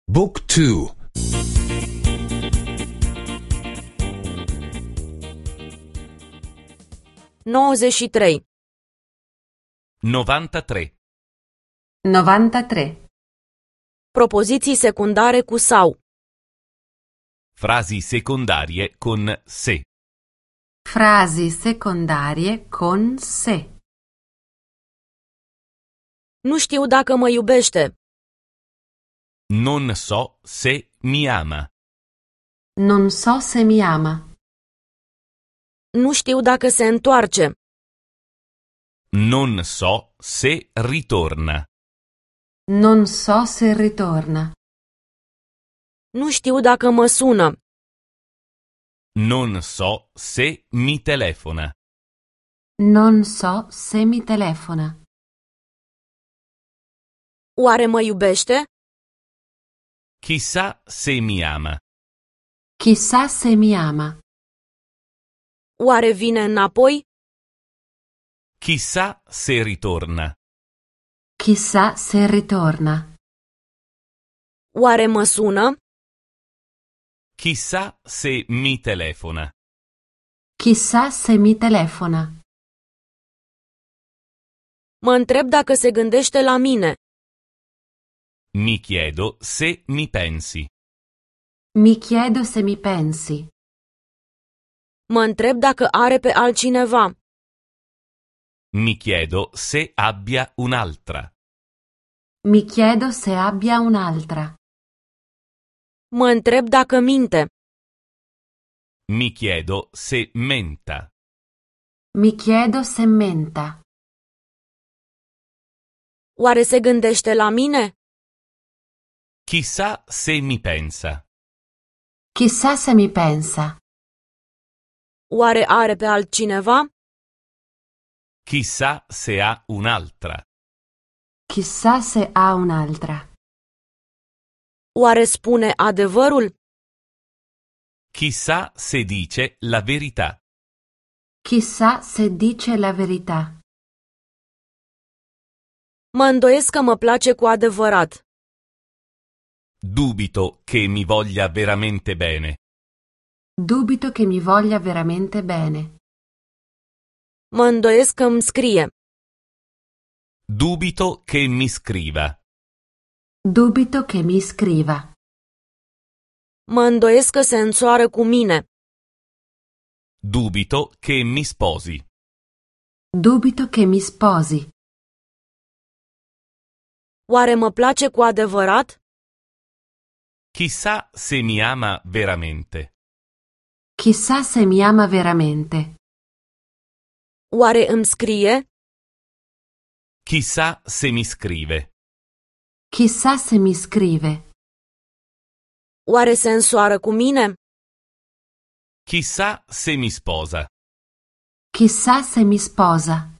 Book 2. 93. 93. 93. Propoziții secundare cu sau. Frasi secondarie con se. Frasi secondarie con se. Nu știu dacă mă iubește. Non so se mi ama. Non so se mi ama. Nu știu dacă se întoarce. Non so se ritorna. Non so se ritorna. Nu știu dacă mă sună. Non so se mi telefona. Non so se mi telefona. Oare mă iubește? Chissà se mi ama. Chissà se mi ama. Oare vine înapoi? Chissà se ritorna. Chissà se ritorna. Oare mă sună? Chissà se mi telefona. Chissà se mi telefona. Mă întreb dacă se gândește la mine. Mi chiedo se mi pensi. Mi chiedo se mi pensi. Mă întreb dacă are pe altcineva. Mi chiedo se abbia un'altra. Mi chiedo se abbia un'altra. Mă întreb dacă minte. Mi chiedo se menta. Mi chiedo se menta. Oare se gândește la mine? Chissà se mi pensa. Chissà se mi pensa. Oare are pe altcineva? Chissà se ha un'altra. Chissà se ha un'altra. Oare spune adevărul? Chissà se dice la verità. Chissà se dice la verità. Mă îndoiesc că mă place cu adevărat. Dubito che mi voglia veramente bene. Dubito che mi voglia veramente bene. Mă îndoiesc că îmi scrie. Dubito che mi scriva. Dubito che mi scriva. Mă îndoiesc că se însoară cu mine. Dubito che mi sposi. Dubito che mi sposi. Oare mă place cu adevărat? Chissà se mi ama veramente. Chissà se mi ama veramente. Oare îmi scrie? Chissà se mi scrive. Chissà se mi scrive. Oare se însoară cu mine? Chissà se mi sposa. Chissà se mi sposa.